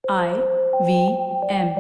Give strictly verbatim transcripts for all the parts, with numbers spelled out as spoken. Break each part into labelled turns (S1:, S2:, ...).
S1: I V M.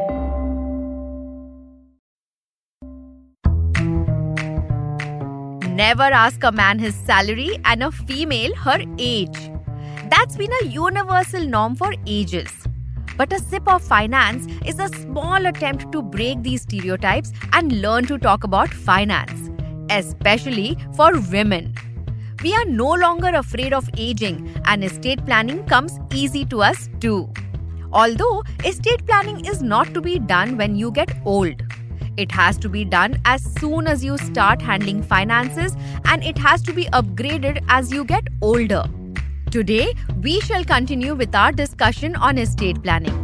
S2: Never ask a man his salary and a female her age. That's been a universal norm for ages. But a sip of finance is a small attempt to break these stereotypes and learn to talk about finance, especially for women. We are no longer afraid of aging, and estate planning comes easy to us too. Although estate planning is not to be done when you get old. It has to be done as soon as you start handling finances, and it has to be upgraded as you get older. Today, we shall continue with our discussion on estate planning.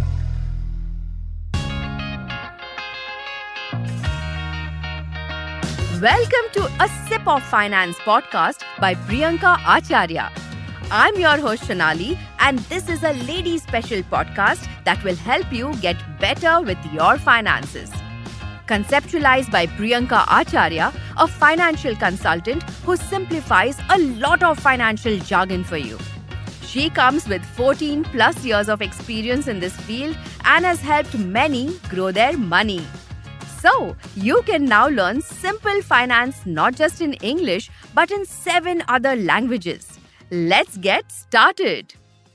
S2: Welcome to A Sip of Finance podcast by Priyanka Acharya. I'm your host Shanali, and this is a lady special podcast that will help you get better with your finances. Conceptualized by Priyanka Acharya, a financial consultant who simplifies a lot of financial jargon for you. She comes with fourteen plus years of experience in this field and has helped many grow their money. So, you can now learn simple finance not just in English but in seven other languages. Let's get started.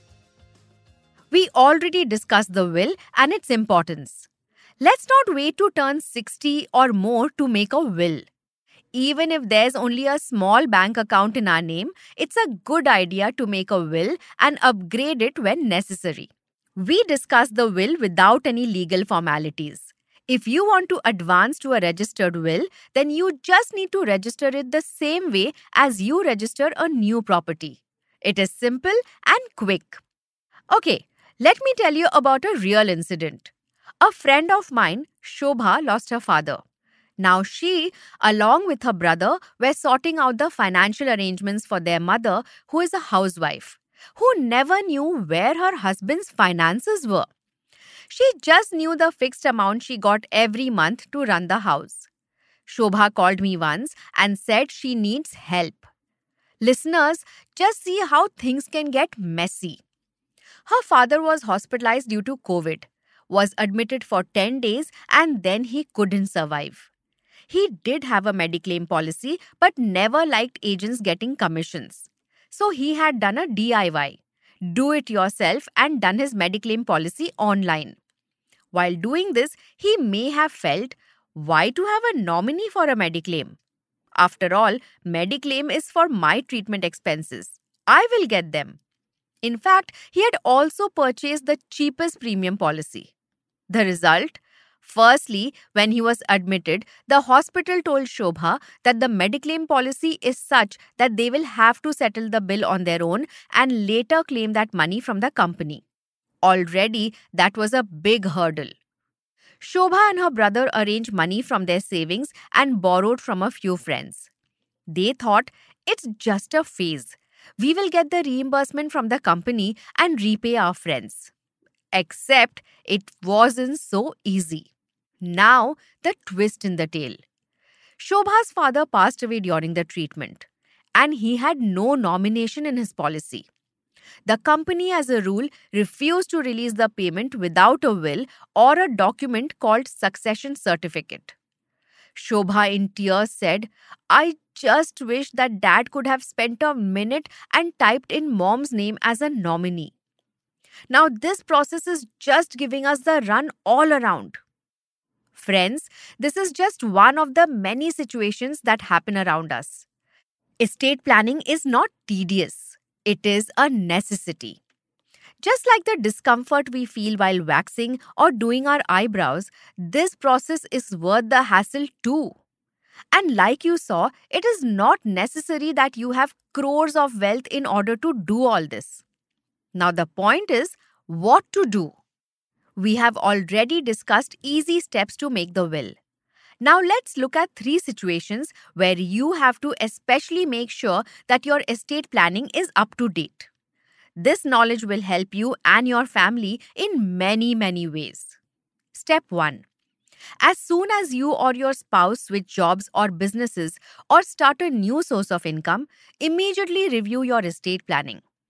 S2: We already discussed the will and its importance. Let's not wait to turn sixty or more to make a will. Even if there's only a small bank account in our name, it's a good idea to make a will and upgrade it when necessary. We discussed the will without any legal formalities. If you want to advance to a registered will, then you just need to register it the same way as you register a new property. It is simple and quick. Okay, let me tell you about a real incident. A friend of mine, Shobha, lost her father. Now she, along with her brother, were sorting out the financial arrangements for their mother, who is a housewife, who never knew where her husband's finances were. She just knew the fixed amount she got every month to run the house. Shobha called me once and said she needs help. Listeners, just see how things can get messy. Her father was hospitalized due to COVID, was admitted for ten days, and then he couldn't survive. He did have a Mediclaim policy but never liked agents getting commissions. So he had done a D I Y, do it yourself, and done his Mediclaim policy online. While doing this, he may have felt, why to have a nominee for a Mediclaim? After all, Mediclaim is for my treatment expenses. I will get them. In fact, he had also purchased the cheapest premium policy. The result? Firstly, when he was admitted, the hospital told Shobha that the Mediclaim policy is such that they will have to settle the bill on their own and later claim that money from the company. Already, that was a big hurdle. Shobha and her brother arranged money from their savings and borrowed from a few friends. They thought, it's just a phase. We will get the reimbursement from the company and repay our friends. Except it wasn't so easy. Now, the twist in the tale. Shobha's father passed away during the treatment, and he had no nomination in his policy. The company, as a rule, refused to release the payment without a will or a document called succession certificate. Shobha in tears said, I just wish that dad could have spent a minute and typed in mom's name as a nominee. Now this process is just giving us the run all around. Friends, this is just one of the many situations that happen around us. Estate planning is not tedious. It is a necessity. Just like the discomfort we feel while waxing or doing our eyebrows, this process is worth the hassle too. And like you saw, it is not necessary that you have crores of wealth in order to do all this. Now the point is, what to do? We have already discussed easy steps to make the will. Now let's look at three situations where you have to especially make sure that your estate planning is up to date. This knowledge will help you and your family in many, many ways. Step one. As soon as you or your spouse switch jobs or businesses or start a new source of income, immediately review your estate planning.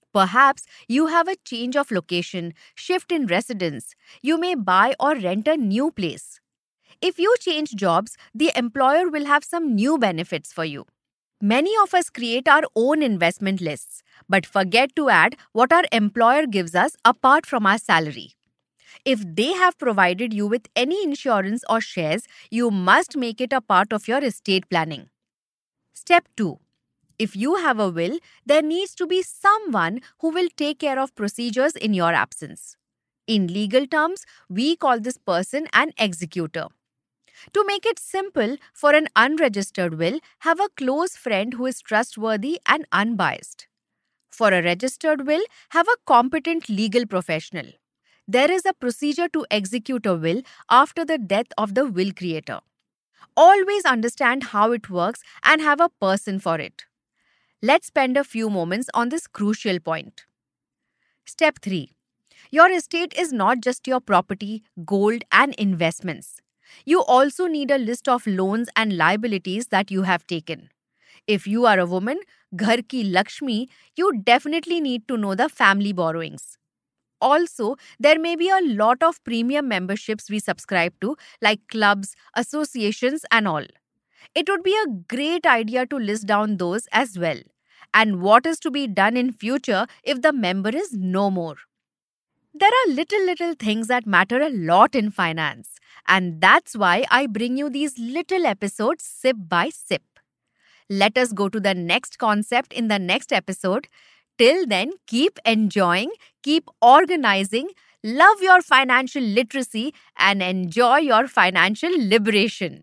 S2: Perhaps you have a change of location, shift in residence. You may buy or rent a new place. If you change jobs, the employer will have some new benefits for you. Many of us create our own investment lists, but forget to add what our employer gives us apart from our salary. If they have provided you with any insurance or shares, you must make it a part of your estate planning. Step two. If you have a will, there needs to be someone who will take care of procedures in your absence. In legal terms, we call this person an executor. To make it simple, for an unregistered will, have a close friend who is trustworthy and unbiased. For a registered will, have a competent legal professional. There is a procedure to execute a will after the death of the will creator. Always understand how it works and have a person for it. Let's spend a few moments on this crucial point. Step three. Your estate is not just your property, gold, and investments. You also need a list of loans and liabilities that you have taken. If you are a woman, Ghar Ki Lakshmi, you definitely need to know the family borrowings. Also, there may be a lot of premium memberships we subscribe to, like clubs, associations, and all. It would be a great idea to list down those as well, and what is to be done in future if the member is no more. There are little little things that matter a lot in finance, and that's why I bring you these little episodes sip by sip. Let us go to the next concept in the next episode. Till then, keep enjoying, keep organizing, love your financial literacy, and enjoy your financial liberation.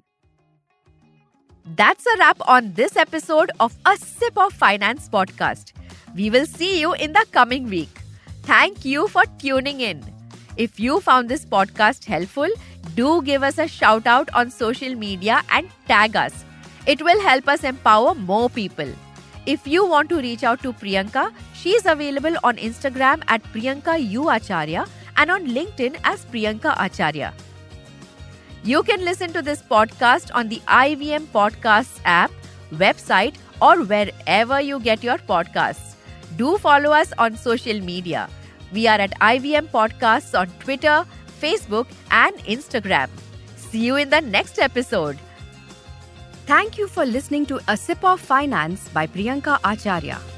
S2: That's a wrap on this episode of A Sip of Finance podcast. We will see you in the coming week. Thank you for tuning in. If you found this podcast helpful, do give us a shout out on social media and tag us. It will help us empower more people. If you want to reach out to Priyanka, she is available on Instagram at Priyanka U Acharya and on LinkedIn as Priyanka Acharya. You can listen to this podcast on the I V M Podcasts app, website, or wherever you get your podcasts. Do follow us on social media. We are at I V M Podcasts on Twitter, Facebook, and Instagram. See you in the next episode. Thank you for listening to A Sip of Finance by Priyanka Acharya.